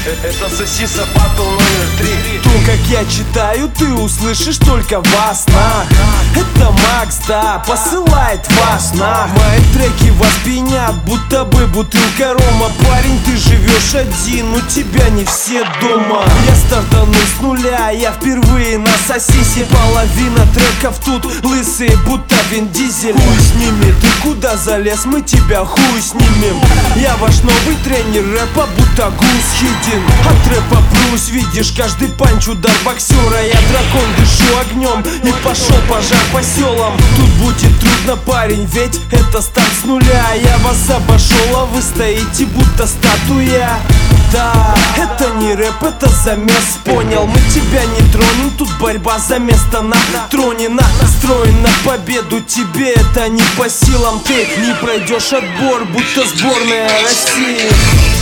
Это Сосиса Батл номер 3. То, как я читаю, ты услышишь только во снах. Это Макс, да, посылает вас на. Мои треки вас пьянят, будто бы бутылка рома. Парень, ты живешь один, у тебя не все дома. Я стартанул с нуля, я впервые на Сосисе. Половина треков тут лысые, будто Вин Дизель. Хуй с ними, ты куда залез, мы тебя хуй снимем. Я ваш новый тренер рэпа, будто Гус Хидин. От рэпа плюс, видишь, каждый панч удар боксера. Я дракон, дышу огнем, и пошел пожар по селам. Тут будет трудно, парень, ведь это старт с нуля. Я вас обошел, а вы стоите, будто статуя. Да, это не рэп, это замес, понял. Мы тебя не тронем, тут борьба за место на троне. Настроен на победу, тебе это не по силам. Ты не пройдешь отбор, будто сборная России.